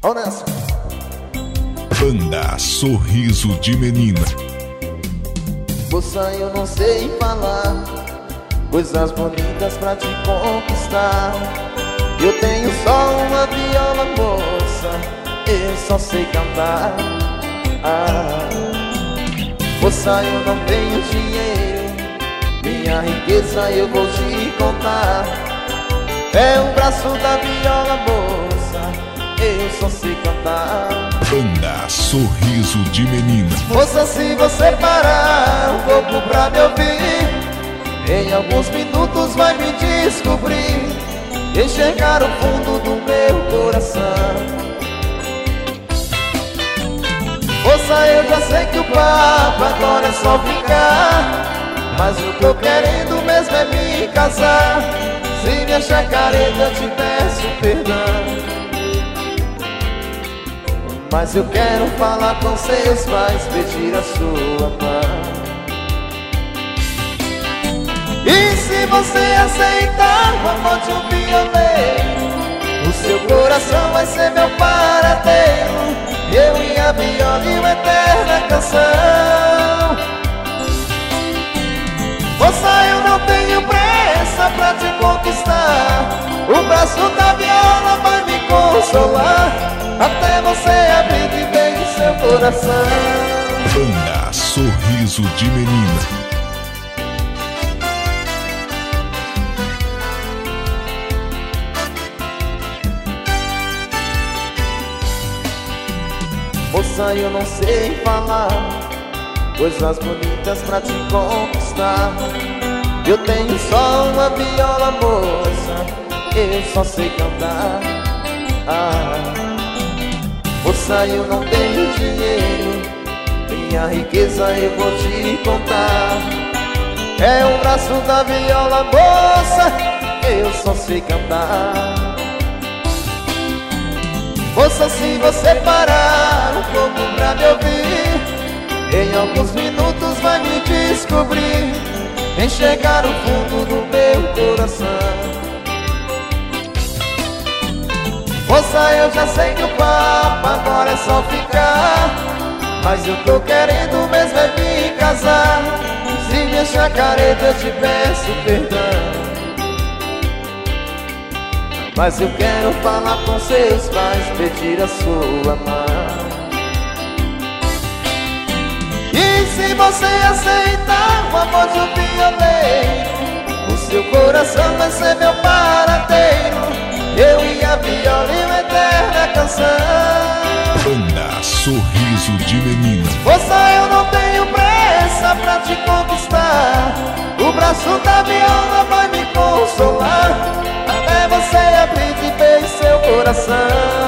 Honesto. Banda Sorriso de Menina. Moça, eu não sei falar coisas bonitas pra te conquistar. Eu tenho só uma viola, moça, eu só sei cantar. Moça, eu não tenho dinheiro, minha riqueza eu vou te contar. É o braço da viola, moça, eu só sei cantar. Banda Sorriso de Menina. Moça, se você parar um pouco pra me ouvir, em alguns minutos vai me descobrir, enxergar o fundo do meu coração. Moça, eu já sei que o papo agora é só ficar, mas eu tô querendo mesmo é me casar. Se me achar careta eu te peço perdão, mas eu quero falar com seus pais, pedir a sua mão. E se você aceitar o amor de um violeiro, o seu coração vai ser meu paradeiro, eu e a viola e uma eterna canção. Moça, eu não tenho pressa pra te conquistar, o braço da viola vai me consolar, até você abrir de vez o seu coração. Banda Sorriso de Menina. Moça, eu não sei falar coisas bonitas pra te conquistar. Eu tenho só uma viola, moça, eu só sei cantar. Moça, eu não tenho dinheiro, minha riqueza eu vou te contar. É o braço da viola, moça, eu só sei cantar. Moça, se você parar um pouco pra me ouvir, em alguns minutos vai me descobrir, enxergar o fundo do meu coração. Moça, eu já sei que o papo agora é só ficar, mas eu tô querendo mesmo é me casar. Se me achar careta eu te peço perdão, mas eu quero falar com seus pais, pedir a sua mão. E se você aceitar o amor de um violeiro, o seu coração vai ser meu paradeiro, eu e a viola e uma eterna canção. Banda Sorriso de Menina. Moça, eu não tenho pressa pra te conquistar, o braço da viola vai me consolar, até você abrir de vez seu coração.